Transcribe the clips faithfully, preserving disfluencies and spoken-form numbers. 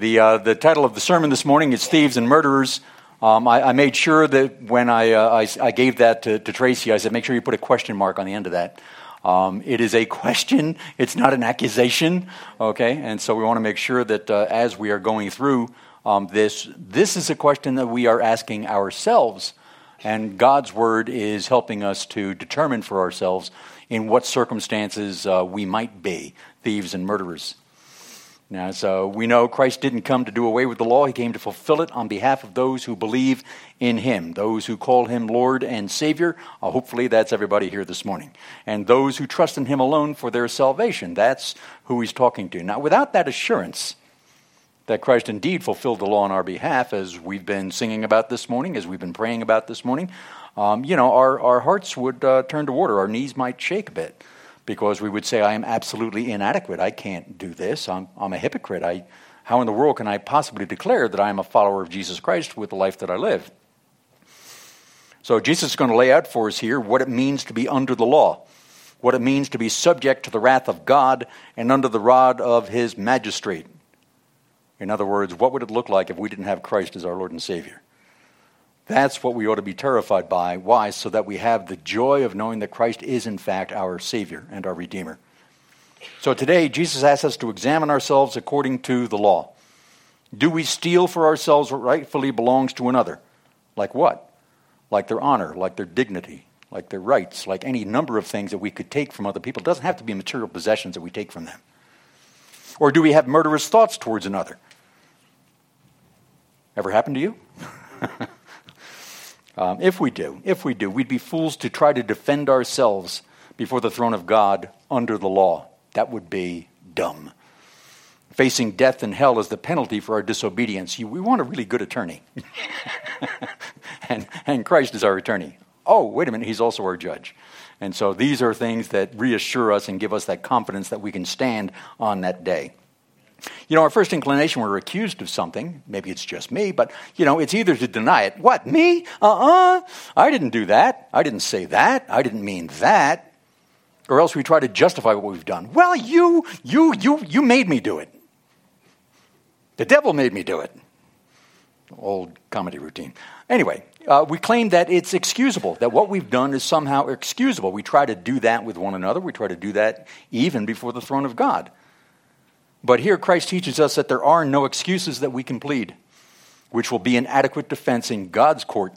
The uh, the title of the sermon this morning is Thieves and Murderers. Um, I, I made sure that when I, uh, I, I gave that to, to Tracy, I said, make sure you put a question mark on the end of that. Um, it is a question. It's not an accusation, okay? And so we want to make sure that uh, as we are going through um, this, this is a question that we are asking ourselves, and God's Word is helping us to determine for ourselves in what circumstances uh, we might be thieves and murderers. Now, so we know Christ didn't come to do away with the law. He came to fulfill it on behalf of those who believe in him, those who call him Lord and Savior. Uh, hopefully that's everybody here this morning. And those who trust in him alone for their salvation. That's who he's talking to. Now, without that assurance that Christ indeed fulfilled the law on our behalf, as we've been singing about this morning, as we've been praying about this morning, um, you know, our, our hearts would uh, turn to water. Our knees might shake a bit. Because we would say, I am absolutely inadequate. I can't do this. I'm, I'm a hypocrite. I, how in the world can I possibly declare that I am a follower of Jesus Christ with the life that I live? So Jesus is going to lay out for us here what it means to be under the law, what it means to be subject to the wrath of God and under the rod of his magistrate. In other words, what would it look like if we didn't have Christ as our Lord and Savior? That's what we ought to be terrified by. Why? So that we have the joy of knowing that Christ is in fact our Savior and our Redeemer. So today, Jesus asks us to examine ourselves according to the law. Do we steal for ourselves what rightfully belongs to another? Like what? Like their honor, like their dignity, like their rights, like any number of things that we could take from other people. It doesn't have to be material possessions that we take from them. Or do we have murderous thoughts towards another? Ever happened to you? Um, if we do, if we do, we'd be fools to try to defend ourselves before the throne of God under the law. That would be dumb. Facing death and hell as the penalty for our disobedience. You, we want a really good attorney. and, and Christ is our attorney. Oh, wait a minute, he's also our judge. And so these are things that reassure us and give us that confidence that we can stand on that day. You know, our first inclination, we're accused of something. Maybe it's just me, but, you know, it's either to deny it. What, me? Uh-uh. I didn't do that. I didn't say that. I didn't mean that. Or else we try to justify what we've done. Well, you, you, you, you made me do it. The devil made me do it. Old comedy routine. Anyway, uh, we claim that it's excusable, that what we've done is somehow excusable. We try to do that with one another. We try to do that even before the throne of God. But here Christ teaches us that there are no excuses that we can plead, which will be an adequate defense in God's court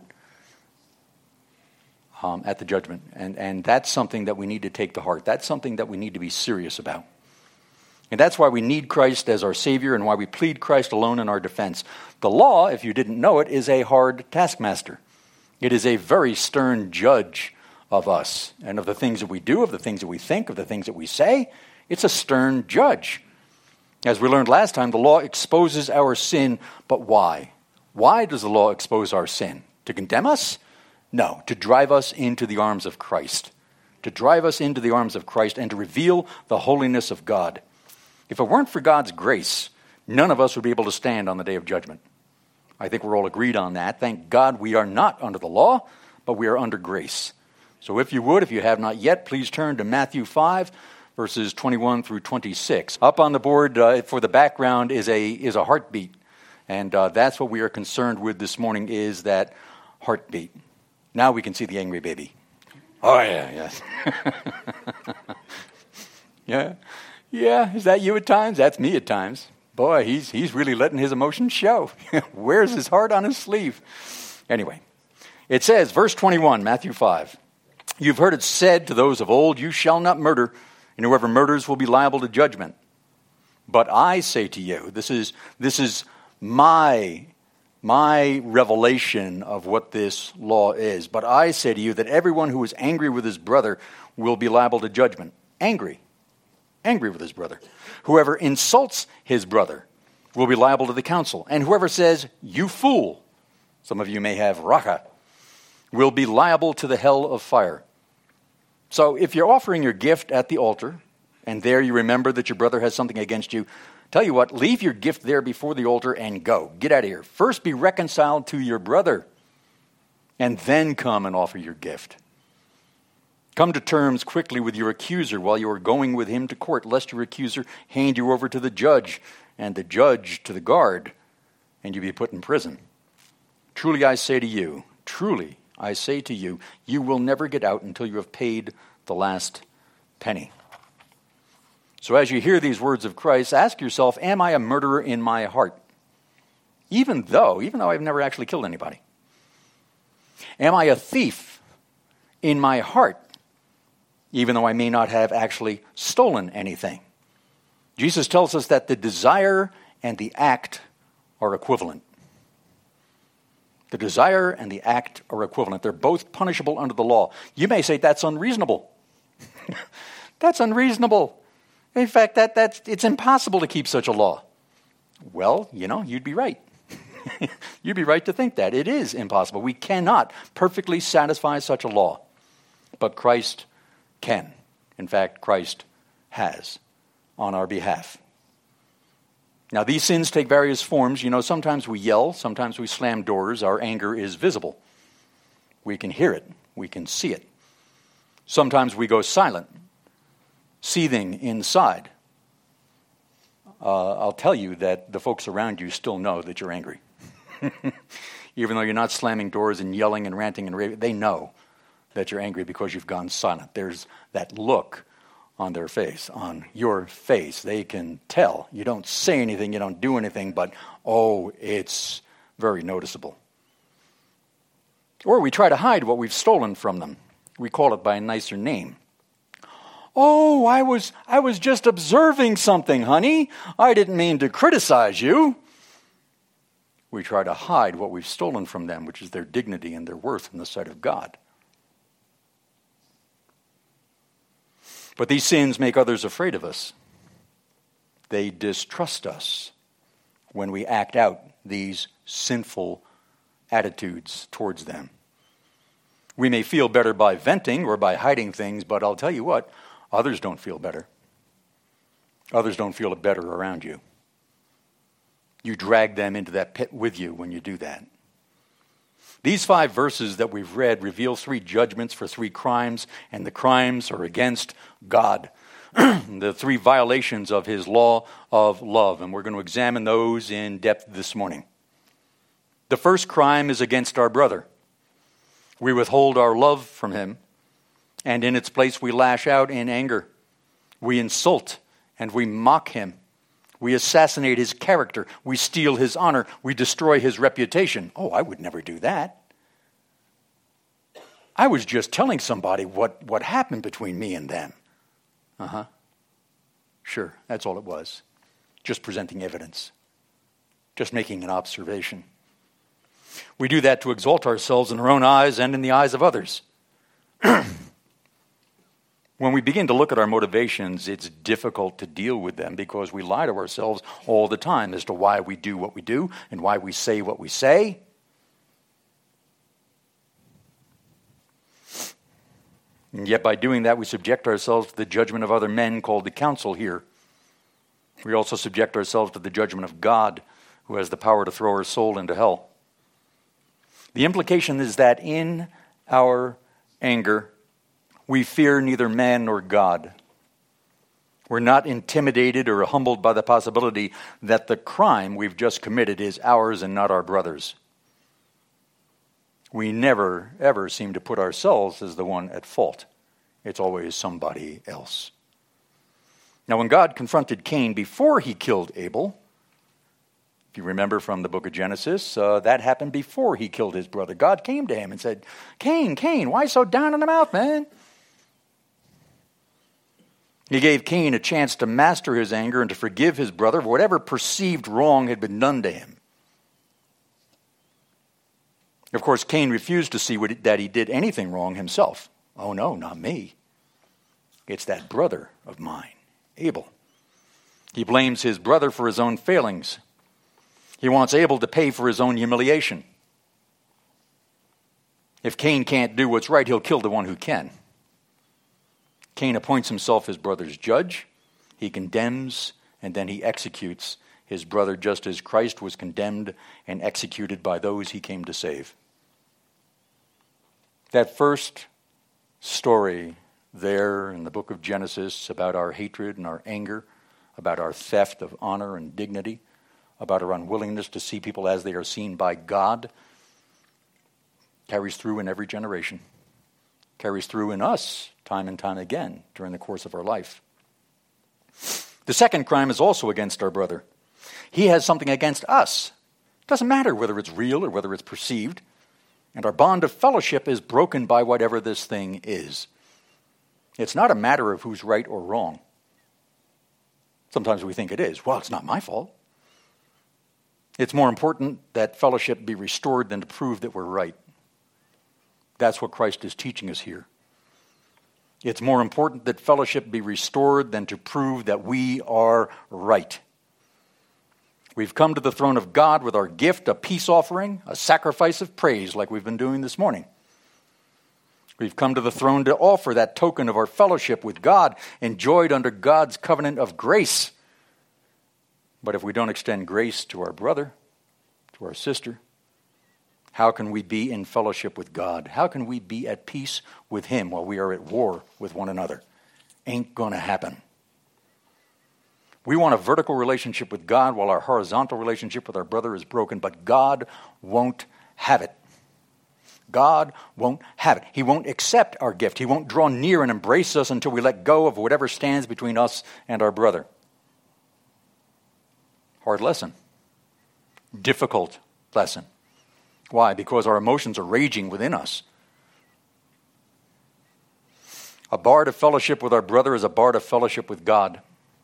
um, at the judgment. And, and that's something that we need to take to heart. That's something that we need to be serious about. And that's why we need Christ as our Savior and why we plead Christ alone in our defense. The law, if you didn't know it, is a hard taskmaster. It is a very stern judge of us and of the things that we do, of the things that we think, of the things that we say. It's a stern judge. As we learned last time, the law exposes our sin, but why? Why does the law expose our sin? To condemn us? No, to drive us into the arms of Christ. To drive us into the arms of Christ and to reveal the holiness of God. If it weren't for God's grace, none of us would be able to stand on the day of judgment. I think we're all agreed on that. Thank God we are not under the law, but we are under grace. So if you would, if you have not yet, please turn to Matthew five, verses twenty-one through twenty-six. Up on the board uh, for the background is a is a heartbeat. And uh, that's what we are concerned with this morning is that heartbeat. Now we can see the angry baby. Oh, yeah, yes. yeah. Yeah, is that you at times? That's me at times. Boy, he's he's really letting his emotions show. Wears his heart on his sleeve. Anyway, it says, verse twenty-one, Matthew five. You've heard it said to those of old, you shall not murder, and whoever murders will be liable to judgment. But I say to you, this is this is my, my revelation of what this law is. But I say to you that everyone who is angry with his brother will be liable to judgment. Angry. Angry with his brother. Whoever insults his brother will be liable to the council. And whoever says, you fool, some of you may have racha, will be liable to the hell of fire. So if you're offering your gift at the altar, and there you remember that your brother has something against you, tell you what, leave your gift there before the altar and go. Get out of here. First be reconciled to your brother, and then come and offer your gift. Come to terms quickly with your accuser while you are going with him to court, lest your accuser hand you over to the judge, and the judge to the guard, and you'd be put in prison. Truly I say to you, truly I say to you, you will never get out until you have paid the last penny. So as you hear these words of Christ, ask yourself, am I a murderer in my heart? Even though, even though I've never actually killed anybody. Am I a thief in my heart? Even though I may not have actually stolen anything. Jesus tells us that the desire and the act are equivalent. The desire and the act are equivalent. They're both punishable under the law. You may say that's unreasonable. That's unreasonable. In fact, that that's it's impossible to keep such a law. Well, you know, you'd be right. You'd be right to think that. It is impossible. We cannot perfectly satisfy such a law. But Christ can. In fact, Christ has on our behalf. Now, these sins take various forms. You know, sometimes we yell, sometimes we slam doors. Our anger is visible. We can hear it. We can see it. Sometimes we go silent, seething inside. Uh, I'll tell you that the folks around you still know that you're angry. Even though you're not slamming doors and yelling and ranting and raving, they know that you're angry because you've gone silent. There's that look on their face, on your face. They can tell. You don't say anything, you don't do anything, but oh, it's very noticeable. Or we try to hide what we've stolen from them. We call it by a nicer name. Oh, I was I was just observing something, honey. I didn't mean to criticize you. We try to hide what we've stolen from them, which is their dignity and their worth in the sight of God. But these sins make others afraid of us. They distrust us when we act out these sinful attitudes towards them. We may feel better by venting or by hiding things, but I'll tell you what, others don't feel better. Others don't feel better around you. You drag them into that pit with you when you do that. These five verses that we've read reveal three judgments for three crimes, and the crimes are against God. The three violations of his law of love, and we're going to examine those in depth this morning. The first crime is against our brother. We withhold our love from him, and in its place we lash out in anger. We insult and we mock him. We assassinate his character. We steal his honor. We destroy his reputation. Oh, I would never do that. I was just telling somebody what, what happened between me and them. Uh-huh. Sure, that's all it was. Just presenting evidence. Just making an observation. We do that to exalt ourselves in our own eyes and in the eyes of others. When we begin to look at our motivations, it's difficult to deal with them because we lie to ourselves all the time as to why we do what we do and why we say what we say. And yet by doing that, we subject ourselves to the judgment of other men called the council here. We also subject ourselves to the judgment of God, who has the power to throw our soul into hell. The implication is that in our anger, we fear neither man nor God. We're not intimidated or humbled by the possibility that the crime we've just committed is ours and not our brother's. We never, ever seem to put ourselves as the one at fault. It's always somebody else. Now, when God confronted Cain before he killed Abel, if you remember from the book of Genesis, uh, that happened before he killed his brother. God came to him and said, Cain, Cain, why so down in the mouth, man? He gave Cain a chance to master his anger and to forgive his brother for whatever perceived wrong had been done to him. Of course, Cain refused to see what, that he did anything wrong himself. Oh no, not me. It's that brother of mine, Abel. He blames his brother for his own failings. He wants Abel to pay for his own humiliation. If Cain can't do what's right, he'll kill the one who can. Cain appoints himself his brother's judge. He condemns and then he executes his brother just as Christ was condemned and executed by those he came to save. That first story there in the book of Genesis about our hatred and our anger about our theft of honor and dignity, about our unwillingness to see people as they are seen by God, carries through in every generation, carries through in us time and time again during the course of our life. The second crime is also against our brother. He has something against us. It doesn't matter whether it's real or whether it's perceived. And our bond of fellowship is broken by whatever this thing is. It's not a matter of who's right or wrong. Sometimes we think it is. Well, it's not my fault. It's more important that fellowship be restored than to prove that we're right. That's what Christ is teaching us here. It's more important that fellowship be restored than to prove that we are right. We've come to the throne of God with our gift, a peace offering, a sacrifice of praise like we've been doing this morning. We've come to the throne to offer that token of our fellowship with God, enjoyed under God's covenant of grace. But if we don't extend grace to our brother, to our sister, how can we be in fellowship with God? How can we be at peace with Him while we are at war with one another? Ain't gonna happen. We want a vertical relationship with God while our horizontal relationship with our brother is broken, but God won't have it. God won't have it. He won't accept our gift. He won't draw near and embrace us until we let go of whatever stands between us and our brother. Hard lesson. Difficult lesson. Why? Because our emotions are raging within us. A bar to fellowship with our brother is a bar to fellowship with God.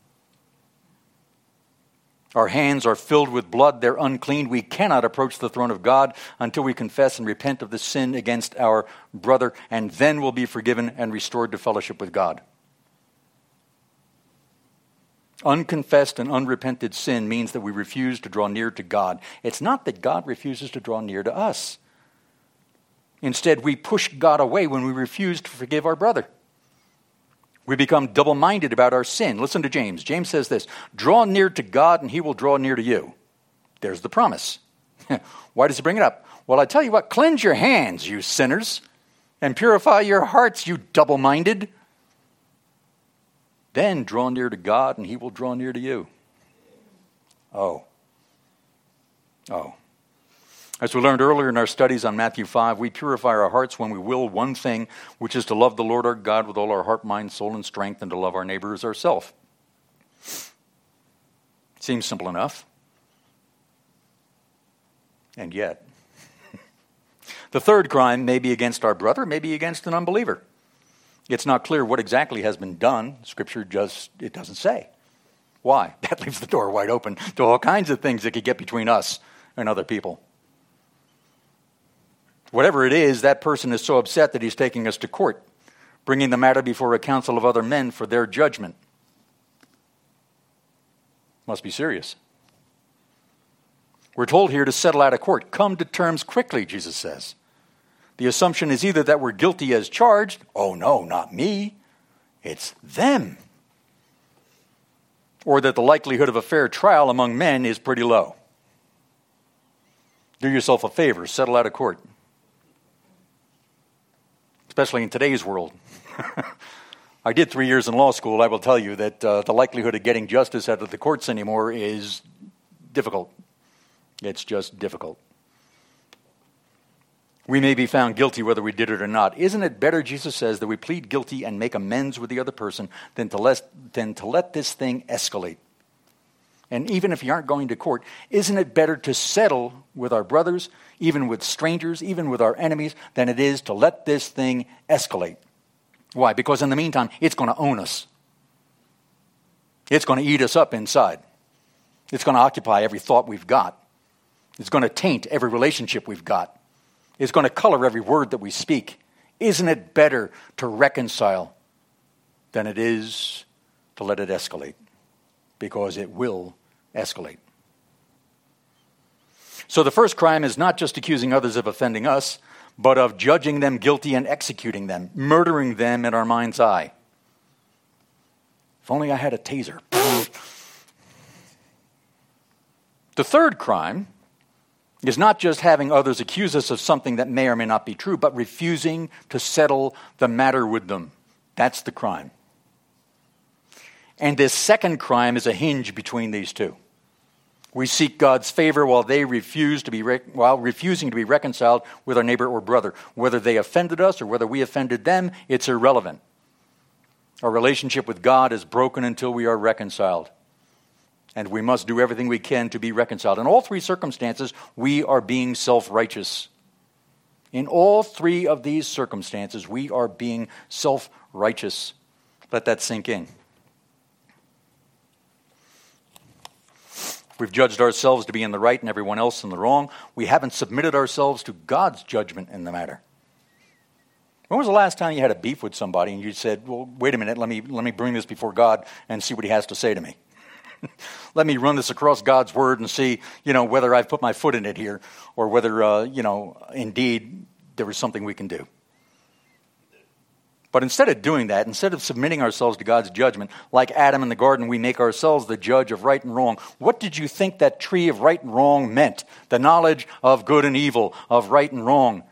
Our hands are filled with blood. They're unclean. We cannot approach the throne of God until we confess and repent of the sin against our brother, and then we'll be forgiven and restored to fellowship with God. Unconfessed and unrepented sin means that we refuse to draw near to God. It's not that God refuses to draw near to us. Instead, we push God away when we refuse to forgive our brother. We become double-minded about our sin. Listen to James. James says this, draw near to God and He will draw near to you. There's the promise. Why does he bring it up? Well, I tell you what, cleanse your hands, you sinners, and purify your hearts, you double-minded. Then draw near to God and He will draw near to you. Oh. Oh. As we learned earlier in our studies on Matthew five, we purify our hearts when we will one thing, which is to love the Lord our God with all our heart, mind, soul, and strength, and to love our neighbor as ourselves. Seems simple enough. And yet, the third crime may be against our brother, may be against an unbeliever. It's not clear what exactly has been done. Scripture just, it doesn't say. Why? That leaves the door wide open to all kinds of things that could get between us and other people. Whatever it is, that person is so upset that he's taking us to court, bringing the matter before a council of other men for their judgment. Must be serious. We're told here to settle out of court. Come to terms quickly, Jesus says. The assumption is either that we're guilty as charged. Oh, no, not me. It's them. Or that the likelihood of a fair trial among men is pretty low. Do yourself a favor, settle out of court. Especially in today's world. I did three years in law school. I will tell you that uh, the likelihood of getting justice out of the courts anymore is difficult. It's just difficult. We may be found guilty whether we did it or not. Isn't it better, Jesus says, that we plead guilty and make amends with the other person than to let, than to let this thing escalate? And even if you aren't going to court, isn't it better to settle with our brothers, even with strangers, even with our enemies, than it is to let this thing escalate? Why? Because in the meantime, it's going to own us. It's going to eat us up inside. It's going to occupy every thought we've got. It's going to taint every relationship we've got. It's going to color every word that we speak. Isn't it better to reconcile than it is to let it escalate? Because it will escalate. So the first crime is not just accusing others of offending us, but of judging them guilty and executing them, murdering them in our mind's eye. If only I had a taser. The third crime is not just having others accuse us of something that may or may not be true, but refusing to settle the matter with them. That's the crime. And this second crime is a hinge between these two. We seek God's favor while they refuse to be re- while refusing to be reconciled with our neighbor or brother. Whether they offended us or whether we offended them, it's irrelevant. Our relationship with God is broken until we are reconciled. And we must do everything we can to be reconciled. In all three circumstances, we are being self-righteous. In all three of these circumstances, we are being self-righteous. Let that sink in. We've judged ourselves to be in the right and everyone else in the wrong. We haven't submitted ourselves to God's judgment in the matter. When was the last time you had a beef with somebody and you said, well, wait a minute, let me let me bring this before God and see what he has to say to me? Let me run this across God's word and see, you know, whether I've put my foot in it here or whether, uh, you know, indeed there is something we can do. But instead of doing that, instead of submitting ourselves to God's judgment, like Adam in the garden, we make ourselves the judge of right and wrong. What did you think that tree of right and wrong meant? The knowledge of good and evil, of right and wrong.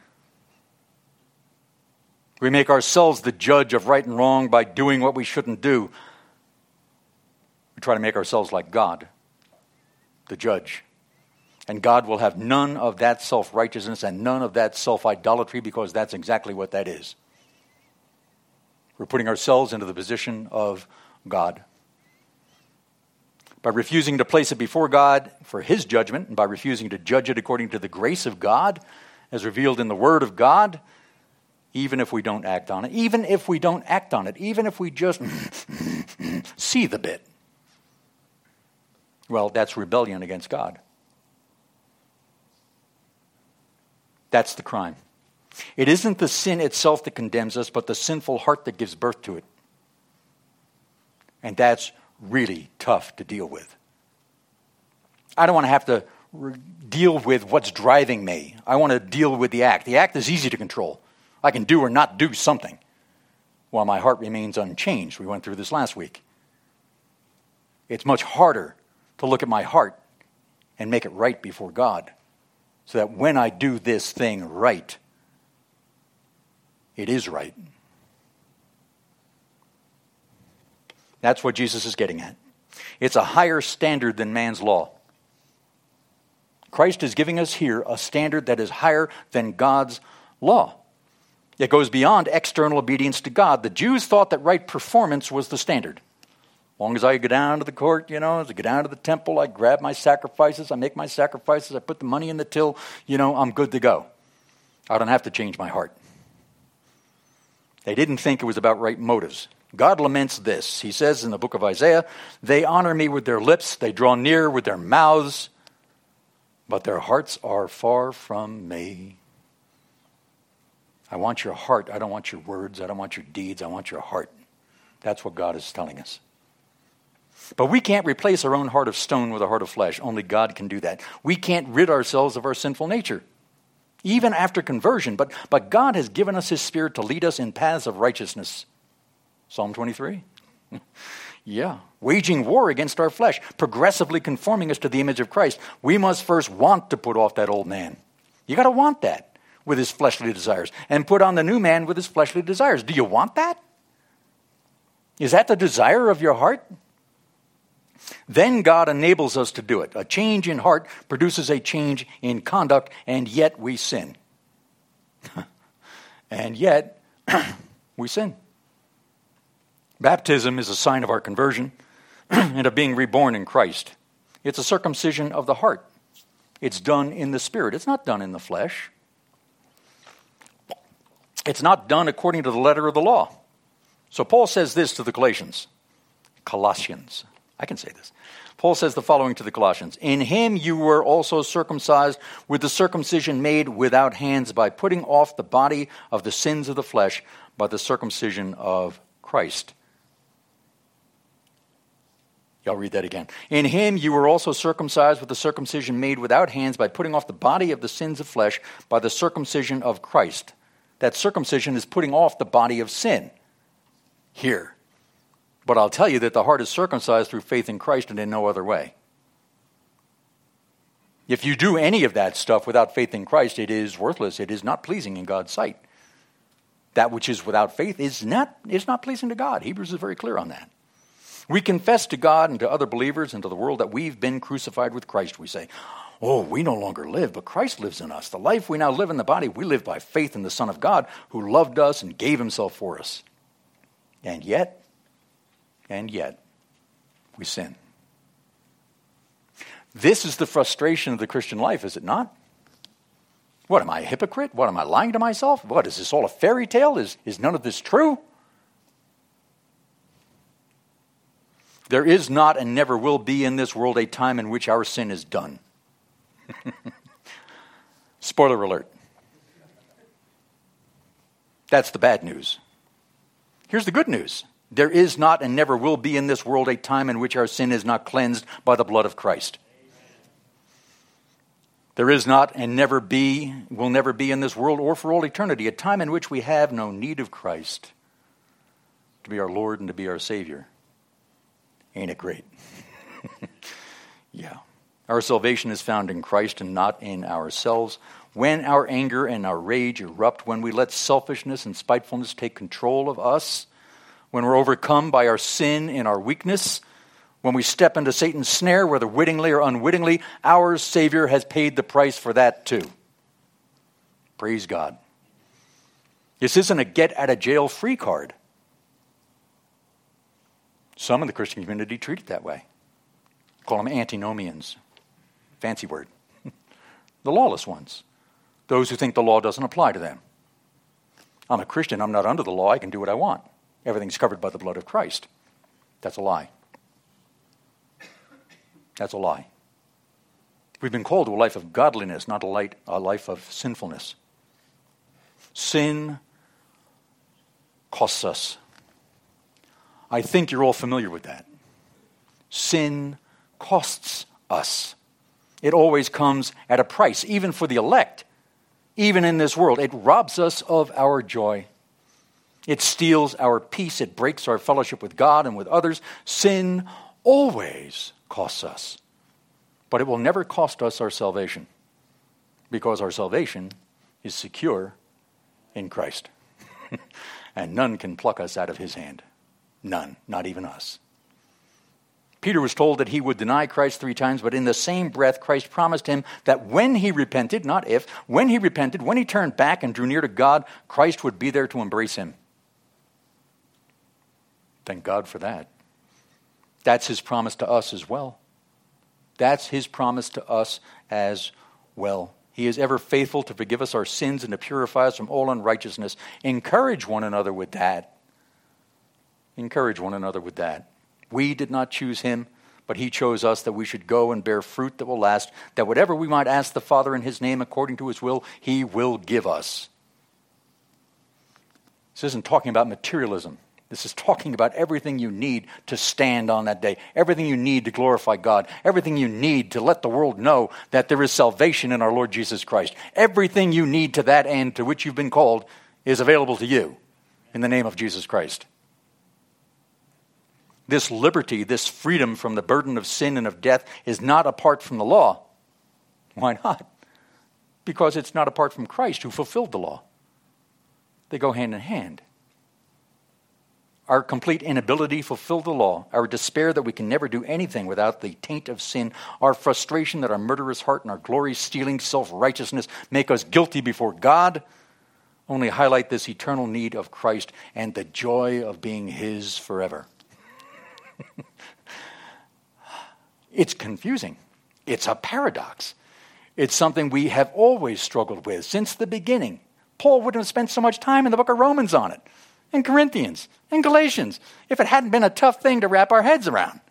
We make ourselves the judge of right and wrong by doing what we shouldn't do. We try to make ourselves like God, the judge. And God will have none of that self-righteousness and none of that self-idolatry, because that's exactly what that is. We're putting ourselves into the position of God. By refusing to place it before God for his judgment, and by refusing to judge it according to the grace of God, as revealed in the Word of God, even if we don't act on it, even if we don't act on it, even if we just see the bit, well, that's rebellion against God. That's the crime. It isn't the sin itself that condemns us, but the sinful heart that gives birth to it. And that's really tough to deal with. I don't want to have to re- deal with what's driving me. I want to deal with the act. The act is easy to control. I can do or not do something while my heart remains unchanged. We went through this last week. It's much harder to look at my heart and make it right before God, so that when I do this thing right, it is right. That's what Jesus is getting at. It's a higher standard than man's law. Christ is giving us here a standard that is higher than God's law. It goes beyond external obedience to God. The Jews thought that right performance was the standard. As long as I go down to the court, you know, as I go down to the temple, I grab my sacrifices, I make my sacrifices, I put the money in the till, you know, I'm good to go. I don't have to change my heart. They didn't think it was about right motives. God laments this. He says in the book of Isaiah, they honor me with their lips, they draw near with their mouths, but their hearts are far from me. I want your heart. I don't want your words. I don't want your deeds. I want your heart. That's what God is telling us. But we can't replace our own heart of stone with a heart of flesh. Only God can do that. We can't rid ourselves of our sinful nature, even after conversion. But, but God has given us his Spirit to lead us in paths of righteousness. Psalm twenty-three. Yeah. Waging war against our flesh, progressively conforming us to the image of Christ. We must first want to put off that old man. You got to want that with his fleshly desires, and put on the new man with his fleshly desires. Do you want that? Is that the desire of your heart? Then God enables us to do it. A change in heart produces a change in conduct, and yet we sin. And yet we sin. Baptism is a sign of our conversion and of being reborn in Christ. It's a circumcision of the heart. It's done in the Spirit. It's not done in the flesh. It's not done according to the letter of the law. So Paul says this to the Galatians. Colossians. I can say this. Paul says the following to the Colossians. In him you were also circumcised with the circumcision made without hands, by putting off the body of the sins of the flesh by the circumcision of Christ. I'll read that again. In him you were also circumcised with the circumcision made without hands, by putting off the body of the sins of flesh by the circumcision of Christ. That circumcision is putting off the body of sin here. But I'll tell you that the heart is circumcised through faith in Christ and in no other way. If you do any of that stuff without faith in Christ, it is worthless. It is not pleasing in God's sight. That which is without faith is not, is not pleasing to God. Hebrews is very clear on that. We confess to God and to other believers and to the world that we've been crucified with Christ. We say, oh, we no longer live, but Christ lives in us. The life we now live in the body, we live by faith in the Son of God who loved us and gave himself for us. And yet, and yet, we sin. This is the frustration of the Christian life, is it not? What, am I a hypocrite? What, am I lying to myself? What, is this all a fairy tale? Is, is none of this true? There is not and never will be in this world a time in which our sin is done. Spoiler alert. That's the bad news. Here's the good news. There is not and never will be in this world a time in which our sin is not cleansed by the blood of Christ. There is not and never be, will never be in this world or for all eternity, a time in which we have no need of Christ to be our Lord and to be our Savior. Ain't it great? Yeah. Our salvation is found in Christ and not in ourselves. When our anger and our rage erupt, when we let selfishness and spitefulness take control of us, when we're overcome by our sin and our weakness, when we step into Satan's snare, whether wittingly or unwittingly, our Savior has paid the price for that too. Praise God. This isn't a get-out-of-jail-free card. Some in the Christian community treat it that way. Call them antinomians. Fancy word. The lawless ones. Those who think the law doesn't apply to them. I'm a Christian. I'm not under the law. I can do what I want. Everything's covered by the blood of Christ. That's a lie. That's a lie. We've been called to a life of godliness, not a, light, a life of sinfulness. Sin costs us. I think you're all familiar with that. Sin costs us. It always comes at a price, even for the elect. Even in this world, it robs us of our joy. It steals our peace. It breaks our fellowship with God and with others. Sin always costs us. But it will never cost us our salvation, because our salvation is secure in Christ. And none can pluck us out of his hand. None, not even us. Peter was told that he would deny Christ three times, but in the same breath, Christ promised him that when he repented, not if, when he repented, when he turned back and drew near to God, Christ would be there to embrace him. Thank God for that. That's his promise to us as well. That's his promise to us as well. He is ever faithful to forgive us our sins and to purify us from all unrighteousness. Encourage one another with that. Encourage one another with that. We did not choose him, but he chose us that we should go and bear fruit that will last, that whatever we might ask the Father in his name according to his will, he will give us. This isn't talking about materialism. This is talking about everything you need to stand on that day, everything you need to glorify God, everything you need to let the world know that there is salvation in our Lord Jesus Christ. Everything you need to that end to which you've been called is available to you in the name of Jesus Christ. This liberty, this freedom from the burden of sin and of death is not apart from the law. Why not? Because it's not apart from Christ who fulfilled the law. They go hand in hand. Our complete inability to fulfill the law, our despair that we can never do anything without the taint of sin, our frustration that our murderous heart and our glory-stealing self-righteousness make us guilty before God, only highlight this eternal need of Christ and the joy of being his forever. It's confusing. It's a paradox. It's something we have always struggled with since the beginning. Paul wouldn't have spent so much time in the book of Romans on it, and Corinthians, and Galatians, if it hadn't been a tough thing to wrap our heads around.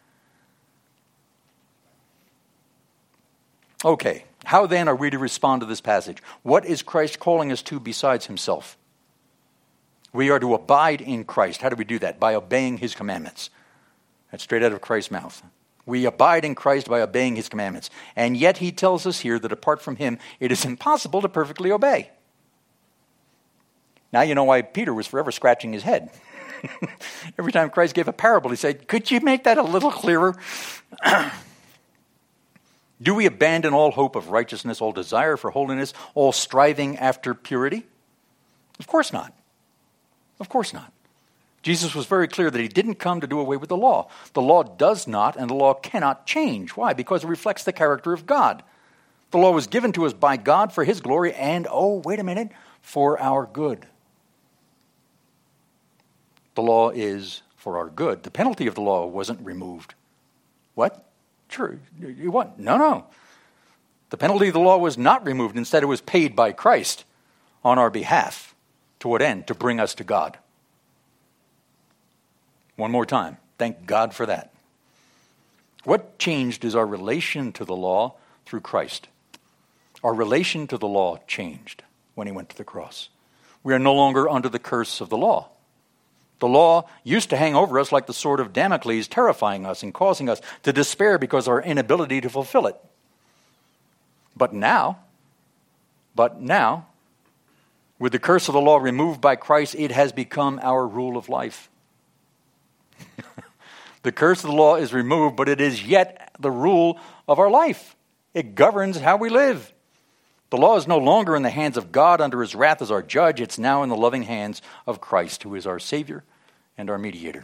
Okay, how then are we to respond to this passage? What is Christ calling us to besides himself? We are to abide in Christ. How do we do that? By obeying his commandments. That's straight out of Christ's mouth. We abide in Christ by obeying his commandments. And yet he tells us here that apart from him, it is impossible to perfectly obey. Now you know why Peter was forever scratching his head. Every time Christ gave a parable, he said, could you make that a little clearer? Do we abandon all hope of righteousness, all desire for holiness, all striving after purity? Of course not. Of course not. Jesus was very clear that he didn't come to do away with the law. The law does not and the law cannot change. Why? Because it reflects the character of God. The law was given to us by God for his glory and, oh, wait a minute, for our good. The law is for our good. The penalty of the law wasn't removed. What? Sure. You what? No, no. The penalty of the law was not removed. Instead, it was paid by Christ on our behalf. To what end? To bring us to God. One more time. Thank God for that. What changed is our relation to the law through Christ. Our relation to the law changed when he went to the cross. We are no longer under the curse of the law. The law used to hang over us like the sword of Damocles, terrifying us and causing us to despair because of our inability to fulfill it. But now, but now, with the curse of the law removed by Christ, it has become our rule of life. The curse of the law is removed, but it is yet the rule of our life. It governs how we live. The law is no longer in the hands of God under his wrath as our judge. It's now in the loving hands of Christ, who is our Savior and our mediator.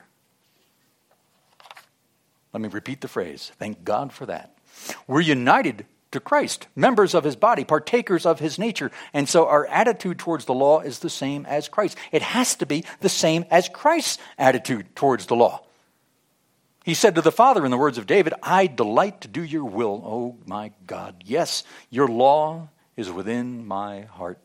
Let me repeat the phrase. Thank God for that. We're united to Christ, members of his body, partakers of his nature. And so our attitude towards the law is the same as Christ. It has to be the same as Christ's attitude towards the law. He said to the Father in the words of David, I delight to do your will, oh my God. Yes, your law is within my heart.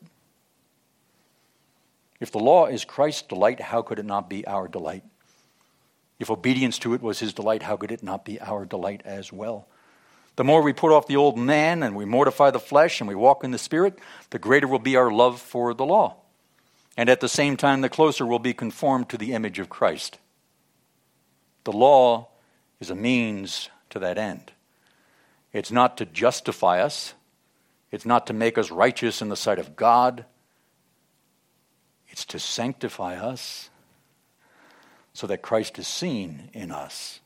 If the law is Christ's delight, how could it not be our delight? If obedience to it was his delight, how could it not be our delight as well? The more we put off the old man and we mortify the flesh and we walk in the Spirit, the greater will be our love for the law. And at the same time, the closer we'll be conformed to the image of Christ. The law is a means to that end. It's not to justify us. It's not to make us righteous in the sight of God. It's to sanctify us so that Christ is seen in us.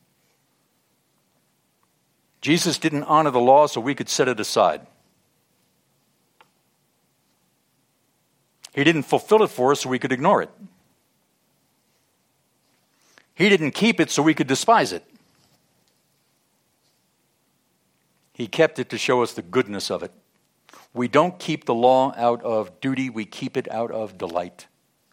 Jesus didn't honor the law so we could set it aside. He didn't fulfill it for us so we could ignore it. He didn't keep it so we could despise it. He kept it to show us the goodness of it. We don't keep the law out of duty, we keep it out of delight.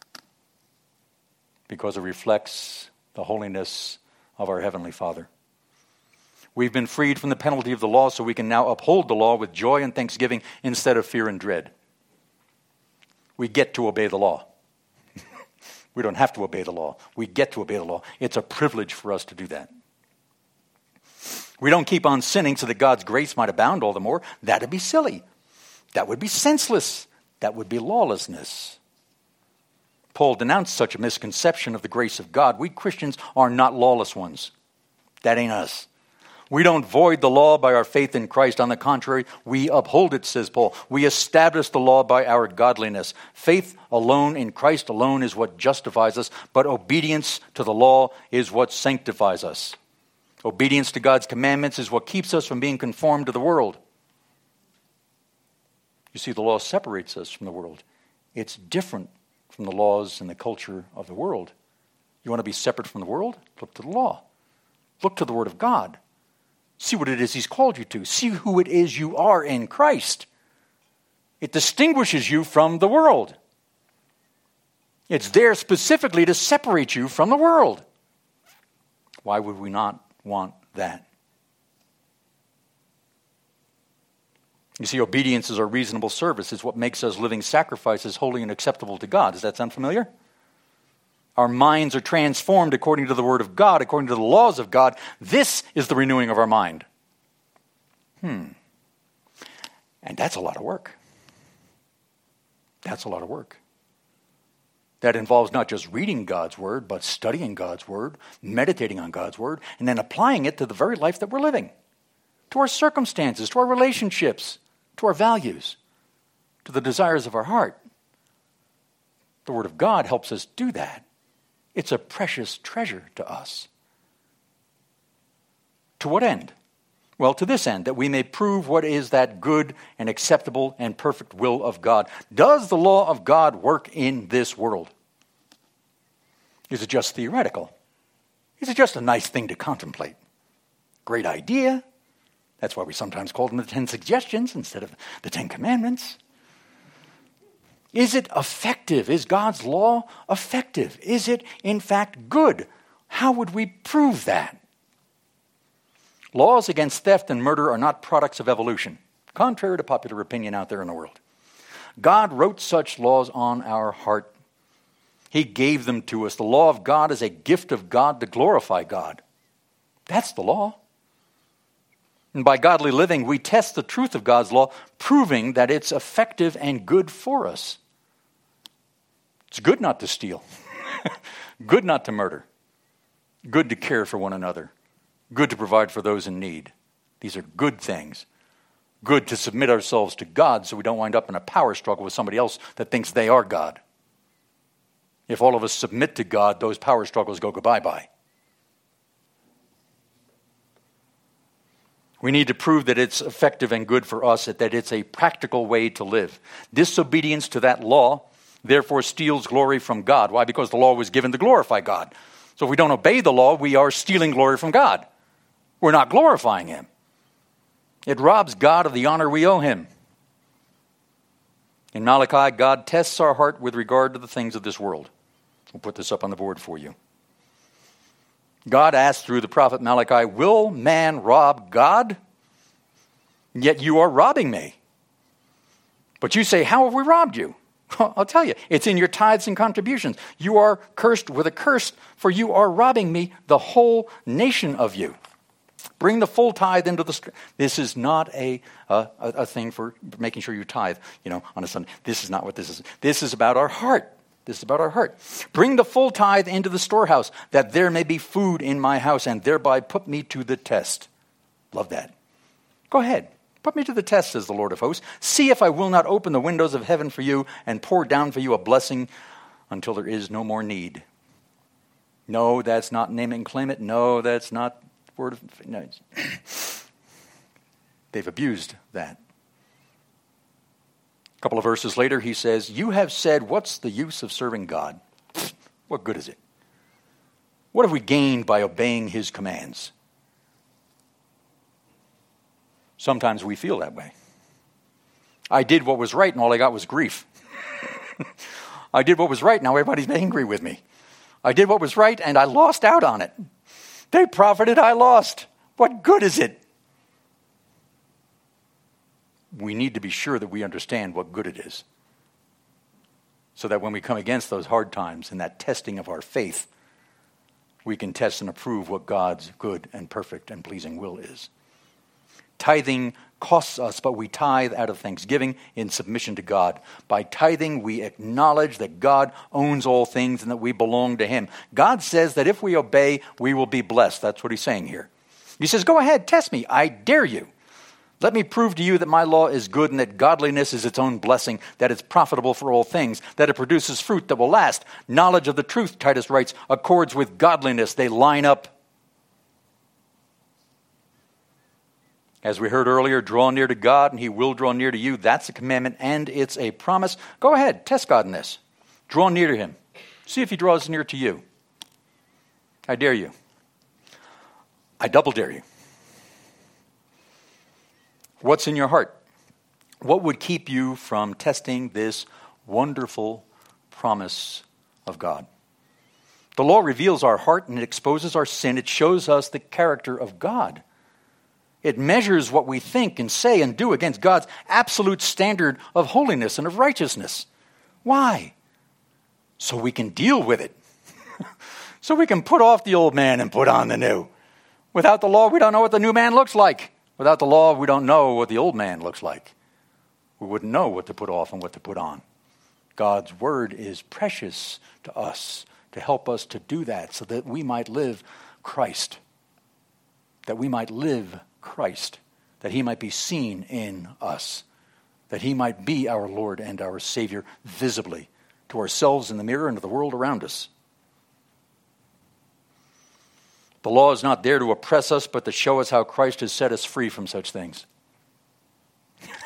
Because it reflects the holiness of our Heavenly Father. We've been freed from the penalty of the law so we can now uphold the law with joy and thanksgiving instead of fear and dread. We get to obey the law. We don't have to obey the law. We get to obey the law. It's a privilege for us to do that. We don't keep on sinning so that God's grace might abound all the more. That'd be silly. That would be senseless. That would be lawlessness. Paul denounced such a misconception of the grace of God. We Christians are not lawless ones. That ain't us. We don't void the law by our faith in Christ. On the contrary, we uphold it, says Paul. We establish the law by our godliness. Faith alone in Christ alone is what justifies us, but obedience to the law is what sanctifies us. Obedience to God's commandments is what keeps us from being conformed to the world. You see, the law separates us from the world. It's different from the laws and the culture of the world. You want to be separate from the world? Look to the law. Look to the Word of God. See what it is he's called you to. See who it is you are in Christ. It distinguishes you from the world. It's there specifically to separate you from the world. Why would we not want that? You see, obedience is our reasonable service. It's what makes us living sacrifices holy and acceptable to God. Does that sound familiar? Our minds are transformed according to the Word of God, according to the laws of God. This is the renewing of our mind. Hmm. And that's a lot of work. That's a lot of work. That involves not just reading God's Word, but studying God's Word, meditating on God's Word, and then applying it to the very life that we're living, to our circumstances, to our relationships, to our values, to the desires of our heart. The Word of God helps us do that. It's a precious treasure to us. To what end? Well, to this end, that we may prove what is that good and acceptable and perfect will of God. Does the law of God work in this world? Is it just theoretical? Is it just a nice thing to contemplate? Great idea. That's why we sometimes call them the Ten Suggestions instead of the Ten Commandments. Is it effective? Is God's law effective? Is it, in fact, good? How would we prove that? Laws against theft and murder are not products of evolution, contrary to popular opinion out there in the world. God wrote such laws on our heart. He gave them to us. The law of God is a gift of God to glorify God. That's the law. And by godly living, we test the truth of God's law, proving that it's effective and good for us. It's good not to steal. Good not to murder. Good to care for one another. Good to provide for those in need. These are good things. Good to submit ourselves to God so we don't wind up in a power struggle with somebody else that thinks they are God. If all of us submit to God, those power struggles go goodbye-bye. We need to prove that it's effective and good for us, that it's a practical way to live. Disobedience to that law, therefore, steals glory from God. Why? Because the law was given to glorify God. So if we don't obey the law, we are stealing glory from God. We're not glorifying Him. It robs God of the honor we owe Him. In Malachi, God tests our heart with regard to the things of this world. We'll put this up on the board for you. God asked through the prophet Malachi, will man rob God? Yet you are robbing me. But you say, how have we robbed you? I'll tell you, it's in your tithes and contributions. You are cursed with a curse, for you are robbing me, the whole nation of you. Bring the full tithe into the... St- this is not a, uh, a a thing for making sure you tithe, you know, on a Sunday. This is not what this is. This is about our heart. This is about our heart. Bring the full tithe into the storehouse, that there may be food in my house, and thereby put me to the test. Love that. Go ahead. Put me to the test, says the Lord of hosts. See if I will not open the windows of heaven for you and pour down for you a blessing until there is no more need. No, that's not name it and claim it. No, that's not word of... No. They've abused that. A couple of verses later, he says, you have said, what's the use of serving God? What good is it? What have we gained by obeying His commands? Sometimes we feel that way. I did what was right and all I got was grief. I did what was right, now everybody's angry with me. I did what was right and I lost out on it. They profited, I lost. What good is it? We need to be sure that we understand what good it is, so that when we come against those hard times and that testing of our faith, we can test and approve what God's good and perfect and pleasing will is. Tithing costs us, but we tithe out of thanksgiving in submission to God. By tithing, we acknowledge that God owns all things and that we belong to Him. God says that if we obey, we will be blessed. That's what He's saying here. He says, go ahead, test me. I dare you. Let me prove to you that my law is good and that godliness is its own blessing, that it's profitable for all things, that it produces fruit that will last. Knowledge of the truth, Titus writes, accords with godliness. They line up. As we heard earlier, draw near to God and He will draw near to you. That's a commandment and it's a promise. Go ahead, test God in this. Draw near to Him. See if He draws near to you. I dare you. I double dare you. What's in your heart? What would keep you from testing this wonderful promise of God? The law reveals our heart and it exposes our sin. It shows us the character of God. It measures what we think and say and do against God's absolute standard of holiness and of righteousness. Why? So we can deal with it. So we can put off the old man and put on the new. Without the law, we don't know what the new man looks like. Without the law, we don't know what the old man looks like. We wouldn't know what to put off and what to put on. God's word is precious to us to help us to do that so that we might live Christ. That we might live Christ. That He might be seen in us. That He might be our Lord and our Savior visibly to ourselves in the mirror and to the world around us. The law is not there to oppress us, but to show us how Christ has set us free from such things.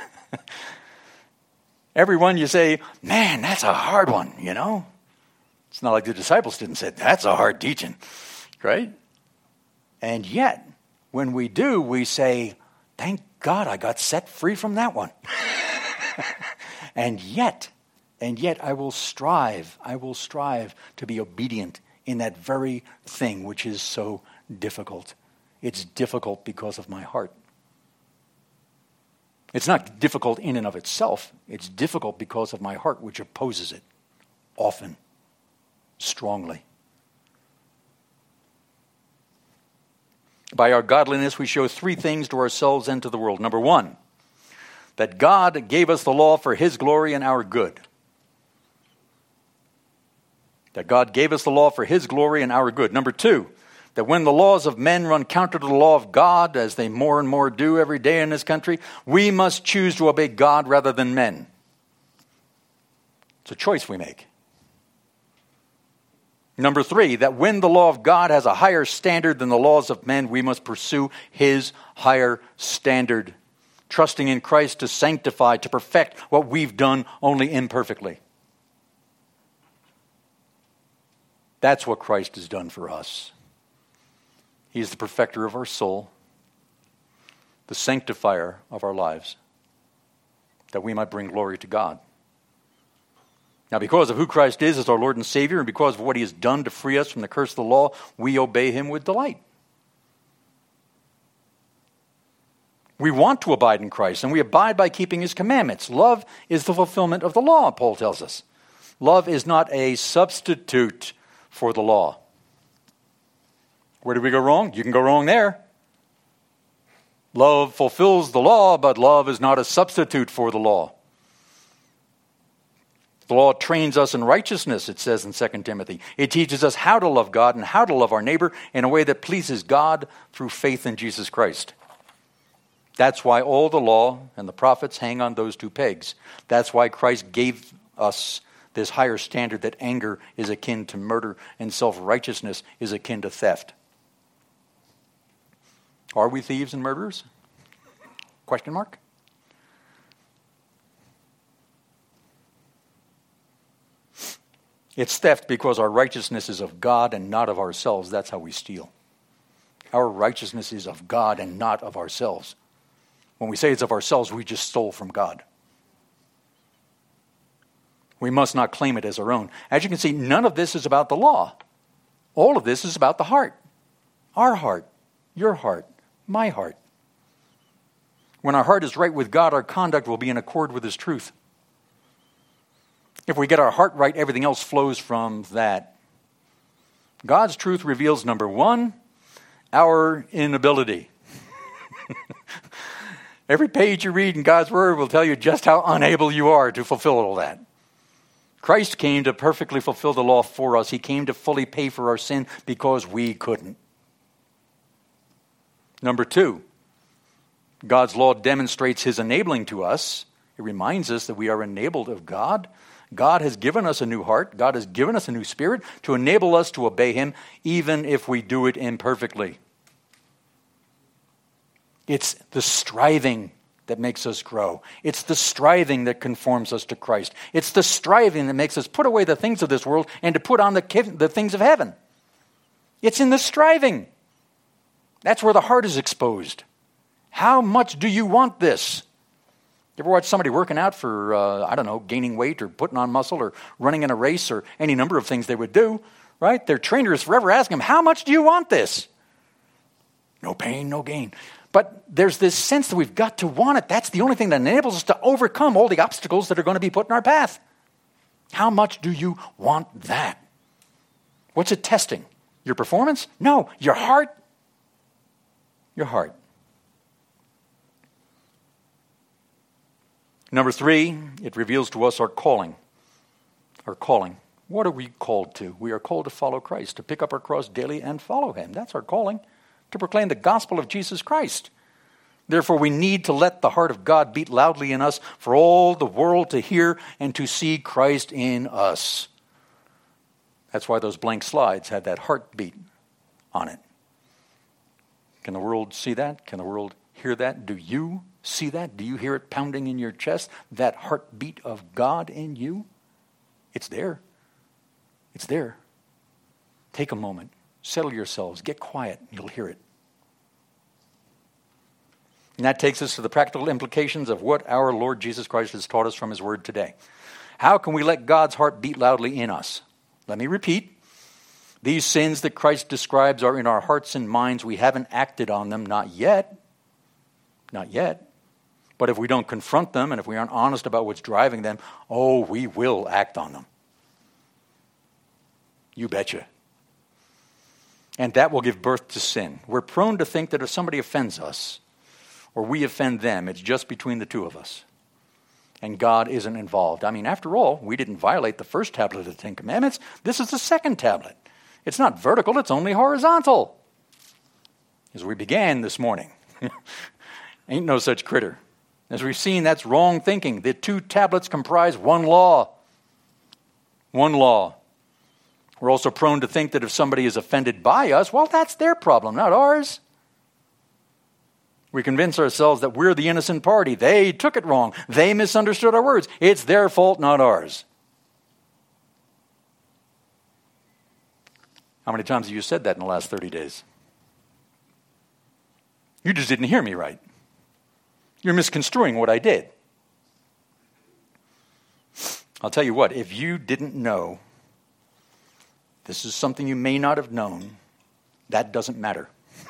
Every one you say, man, that's a hard one, you know. It's not like the disciples didn't say, that's a hard teaching, right? And yet, when we do, we say, thank God I got set free from that one. and yet, and yet I will strive, I will strive to be obedient in that very thing which is so difficult. It's difficult because of my heart. It's not difficult in and of itself. It's difficult because of my heart, which opposes it, often, strongly. By our godliness, we show three things to ourselves and to the world. Number one, that God gave us the law for his glory and our good. That God gave us the law for his glory and our good. Number two, that when the laws of men run counter to the law of God, as they more and more do every day in this country, we must choose to obey God rather than men. It's a choice we make. Number three, that when the law of God has a higher standard than the laws of men, we must pursue his higher standard, trusting in Christ to sanctify, to perfect what we've done only imperfectly. That's what Christ has done for us. He is the perfecter of our soul, the sanctifier of our lives, that we might bring glory to God. Now, because of who Christ is as our Lord and Savior, and because of what he has done to free us from the curse of the law, we obey him with delight. We want to abide in Christ, and we abide by keeping his commandments. Love is the fulfillment of the law, Paul tells us. Love is not a substitute for the law. Where did we go wrong? You can go wrong there. Love fulfills the law, but love is not a substitute for the law. The law trains us in righteousness, it says in Second Timothy. It teaches us how to love God and how to love our neighbor in a way that pleases God through faith in Jesus Christ. That's why all the law and the prophets hang on those two pegs. That's why Christ gave us this higher standard that anger is akin to murder and self-righteousness is akin to theft. Are we thieves and murderers? Question mark? It's theft because our righteousness is of God and not of ourselves. That's how we steal. Our righteousness is of God and not of ourselves. When we say it's of ourselves, we just stole from God. We must not claim it as our own. As you can see, none of this is about the law. All of this is about the heart. Our heart, your heart, my heart. When our heart is right with God, our conduct will be in accord with his truth. If we get our heart right, everything else flows from that. God's truth reveals, number one, our inability. Every page you read in God's word will tell you just how unable you are to fulfill all that. Christ came to perfectly fulfill the law for us. He came to fully pay for our sin because we couldn't. Number two, God's law demonstrates his enabling to us. It reminds us that we are enabled of God. God has given us a new heart. God has given us a new spirit to enable us to obey him, even if we do it imperfectly. It's the striving that makes us grow. It's the striving that conforms us to Christ. It's the striving that makes us put away the things of this world and to put on the, the things of heaven. It's in the striving. That's where the heart is exposed. How much do you want this? You ever watch somebody working out for, uh, I don't know, gaining weight or putting on muscle or running in a race or any number of things they would do, right? Their trainer is forever asking them, how much do you want this? No pain, no gain. But there's this sense that we've got to want it. That's the only thing that enables us to overcome all the obstacles that are going to be put in our path. How much do you want that? What's it testing? Your performance? No, your heart. Your heart. Number three, it reveals to us our calling. Our calling. What are we called to? We are called to follow Christ, to pick up our cross daily and follow him. That's our calling, to proclaim the gospel of Jesus Christ. Therefore, we need to let the heart of God beat loudly in us for all the world to hear and to see Christ in us. That's why those blank slides had that heartbeat on it. Can the world see that? Can the world hear that? Do you see that? Do you hear it pounding in your chest? That heartbeat of God in you? It's there. It's there. Take a moment. Settle yourselves. Get quiet. You'll hear it. And that takes us to the practical implications of what our Lord Jesus Christ has taught us from his word today. How can we let God's heart beat loudly in us? Let me repeat. These sins that Christ describes are in our hearts and minds. We haven't acted on them, not yet. Not yet. But if we don't confront them and if we aren't honest about what's driving them, oh, we will act on them. You betcha. And that will give birth to sin. We're prone to think that if somebody offends us or we offend them, it's just between the two of us. And God isn't involved. I mean, after all, we didn't violate the first tablet of the Ten Commandments. This is the second tablet. It's not vertical, it's only horizontal. As we began this morning. Ain't no such critter. As we've seen, that's wrong thinking. The two tablets comprise one law. One law. We're also prone to think that if somebody is offended by us, well, that's their problem, not ours. We convince ourselves that we're the innocent party. They took it wrong. They misunderstood our words. It's their fault, not ours. How many times have you said that in the last thirty days? You just didn't hear me right. You're misconstruing what I did. I'll tell you what, if you didn't know, this is something you may not have known, that doesn't matter.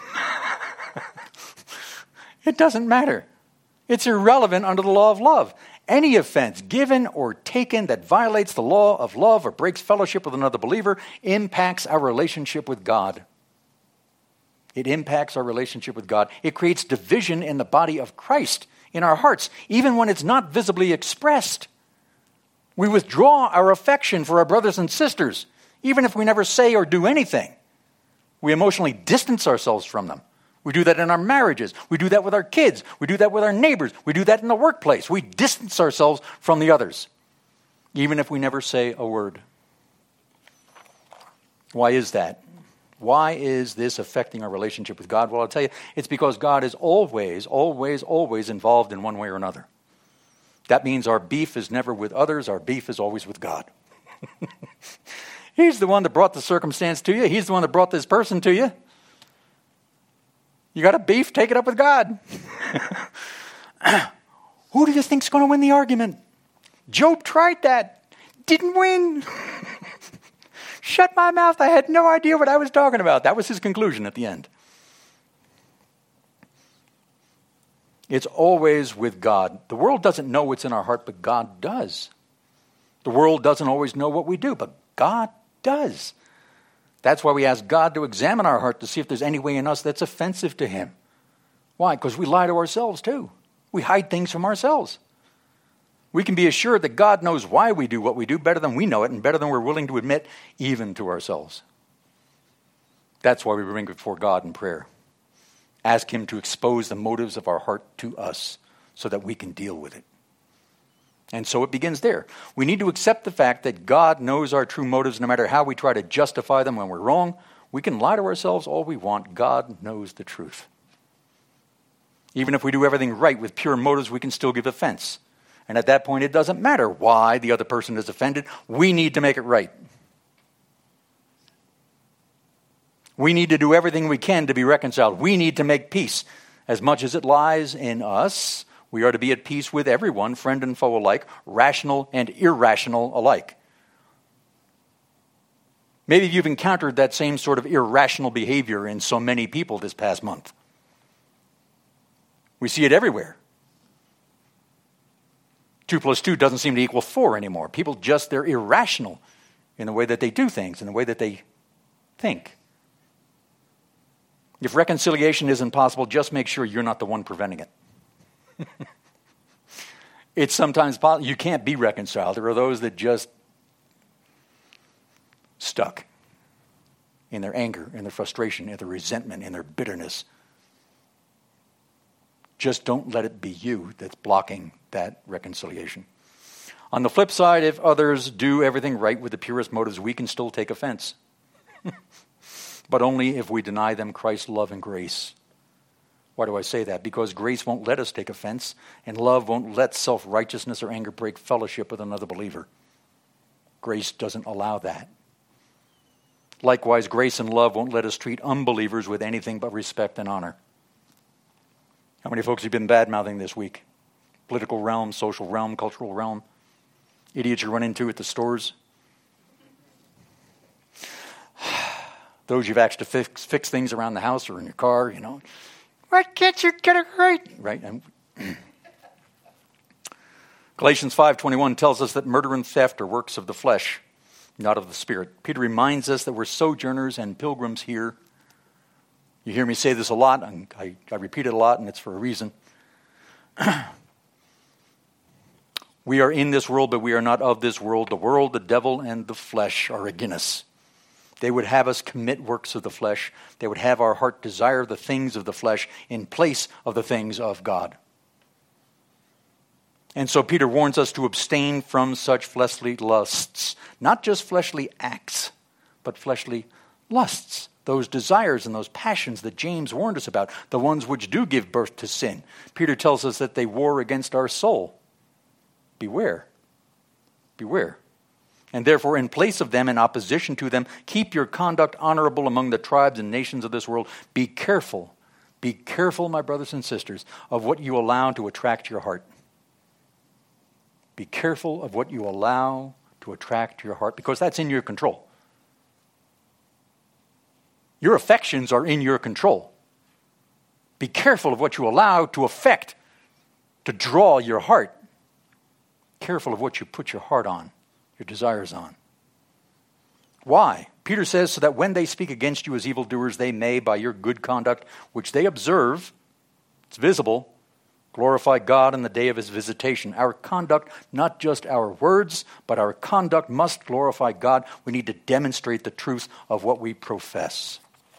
It doesn't matter. It's irrelevant under the law of love. Any offense given or taken that violates the law of love or breaks fellowship with another believer impacts our relationship with God. It impacts our relationship with God. It creates division in the body of Christ, in our hearts, even when it's not visibly expressed. We withdraw our affection for our brothers and sisters, even if we never say or do anything. We emotionally distance ourselves from them. We do that in our marriages. We do that with our kids. We do that with our neighbors. We do that in the workplace. We distance ourselves from the others, even if we never say a word. Why is that? Why is this affecting our relationship with God? Well, I'll tell you, it's because God is always, always, always involved in one way or another. That means our beef is never with others. Our beef is always with God. He's the one that brought the circumstance to you. He's the one that brought this person to you. You got a beef? Take it up with God. Who do you think's going to win the argument? Job tried that. Didn't win. Shut my mouth. I had no idea what I was talking about. That was his conclusion at the end. It's always with God. The world doesn't know what's in our heart, but God does. The world doesn't always know what we do, but God does. That's why we ask God to examine our heart to see if there's any way in us that's offensive to him. Why? Because we lie to ourselves too. We hide things from ourselves. We can be assured that God knows why we do what we do better than we know it and better than we're willing to admit even to ourselves. That's why we bring it before God in prayer. Ask him to expose the motives of our heart to us so that we can deal with it. And so it begins there. We need to accept the fact that God knows our true motives no matter how we try to justify them when we're wrong. We can lie to ourselves all we want. God knows the truth. Even if we do everything right with pure motives, we can still give offense. And at that point, it doesn't matter why the other person is offended. We need to make it right. We need to do everything we can to be reconciled. We need to make peace. As much as it lies in us, we are to be at peace with everyone, friend and foe alike, rational and irrational alike. Maybe you've encountered that same sort of irrational behavior in so many people this past month. We see it everywhere. Two plus two doesn't seem to equal four anymore. People just, they're irrational in the way that they do things, in the way that they think. If reconciliation isn't possible, just make sure you're not the one preventing it. It's sometimes possible. You can't be reconciled. There are those that just stuck in their anger, in their frustration, in their resentment, in their bitterness. Just don't let it be you that's blocking that reconciliation. On the flip side, if others do everything right with the purest motives, we can still take offense. But only if we deny them Christ's love and grace. Why do I say that? Because grace won't let us take offense, and love won't let self-righteousness or anger break fellowship with another believer. Grace doesn't allow that. Likewise, grace and love won't let us treat unbelievers with anything but respect and honor. How many folks have been bad-mouthing this week? Political realm, social realm, cultural realm. Idiots you run into at the stores. Those you've asked to fix, fix things around the house or in your car, you know. Why can't you get it right? Right? And Galatians five twenty-one tells us that murder and theft are works of the flesh, not of the Spirit. Peter reminds us that we're sojourners and pilgrims here. You hear me say this a lot, and I, I repeat it a lot, and it's for a reason. We are in this world, but we are not of this world. The world, the devil, and the flesh are against us. They would have us commit works of the flesh. They would have our heart desire the things of the flesh in place of the things of God. And so Peter warns us to abstain from such fleshly lusts. Not just fleshly acts, but fleshly lusts. Those desires and those passions that James warned us about, the ones which do give birth to sin. Peter tells us that they war against our soul. Beware. Beware. And therefore, in place of them, in opposition to them, keep your conduct honorable among the tribes and nations of this world. Be careful. Be careful, my brothers and sisters, of what you allow to attract your heart. Be careful of what you allow to attract your heart, because that's in your control. Your affections are in your control. Be careful of what you allow to affect, to draw your heart. Careful of what you put your heart on, your desires on. Why? Peter says, so that when they speak against you as evildoers, they may, by your good conduct, which they observe, it's visible, glorify God in the day of his visitation. Our conduct, not just our words, but our conduct must glorify God. We need to demonstrate the truth of what we profess.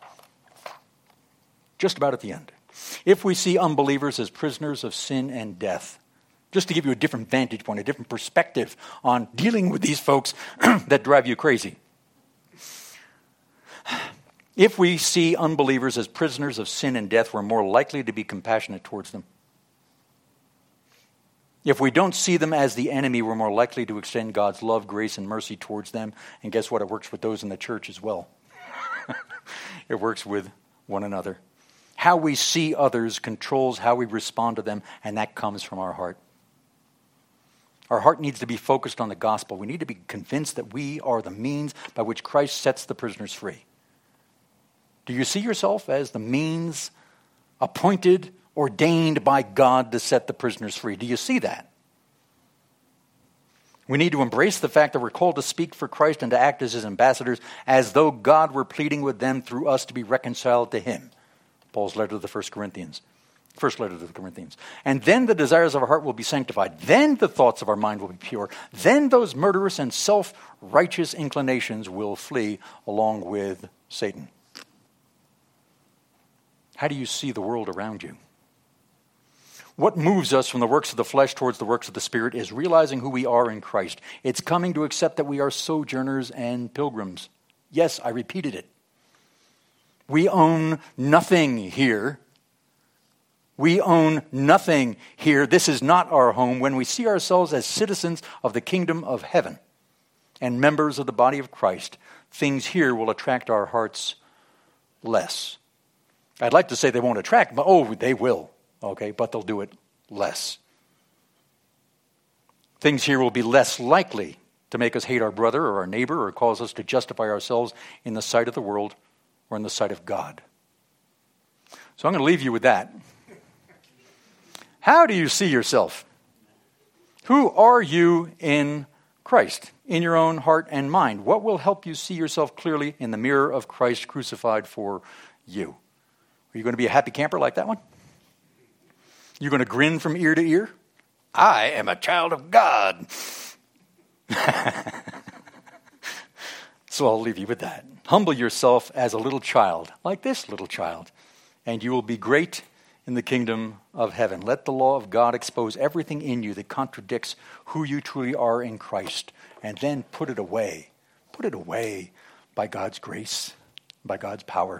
Just about at the end. If we see unbelievers as prisoners of sin and death, just to give you a different vantage point, a different perspective on dealing with these folks that drive you crazy. If we see unbelievers as prisoners of sin and death, we're more likely to be compassionate towards them. If we don't see them as the enemy, we're more likely to extend God's love, grace, and mercy towards them. And guess what? It works with those in the church as well. It works with one another. How we see others controls how we respond to them, and that comes from our heart. Our heart needs to be focused on the gospel. We need to be convinced that we are the means by which Christ sets the prisoners free. Do you see yourself as the means appointed, ordained by God to set the prisoners free? Do you see that? We need to embrace the fact that we're called to speak for Christ and to act as his ambassadors, as though God were pleading with them through us to be reconciled to him. Paul's letter to the First Corinthians. First letter to the Corinthians. And then the desires of our heart will be sanctified. Then the thoughts of our mind will be pure. Then those murderous and self-righteous inclinations will flee along with Satan. How do you see the world around you? What moves us from the works of the flesh towards the works of the Spirit is realizing who we are in Christ. It's coming to accept that we are sojourners and pilgrims. Yes, I repeated it. We own nothing here. We own nothing here. This is not our home. When we see ourselves as citizens of the kingdom of heaven and members of the body of Christ, things here will attract our hearts less. I'd like to say they won't attract, but oh, they will. Okay, but they'll do it less. Things here will be less likely to make us hate our brother or our neighbor or cause us to justify ourselves in the sight of the world or in the sight of God. So I'm going to leave you with that. How do you see yourself? Who are you in Christ, in your own heart and mind? What will help you see yourself clearly in the mirror of Christ crucified for you? Are you going to be a happy camper like that one? You're going to grin from ear to ear? I am a child of God. So I'll leave you with that. Humble yourself as a little child, like this little child, and you will be great in the kingdom of heaven. Let the law of God expose everything in you that contradicts who you truly are in Christ, and then put it away. Put it away by God's grace, by God's power,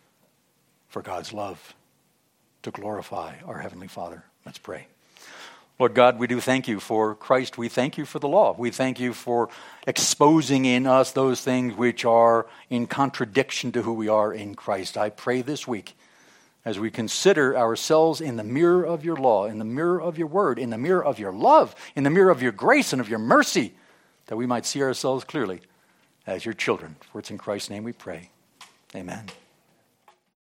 for God's love, to glorify our Heavenly Father. Let's pray. Lord God, we do thank you for Christ. We thank you for the law. We thank you for exposing in us those things which are in contradiction to who we are in Christ. I pray this week, as we consider ourselves in the mirror of your law, in the mirror of your word, in the mirror of your love, in the mirror of your grace and of your mercy, that we might see ourselves clearly as your children. For it's in Christ's name we pray. Amen.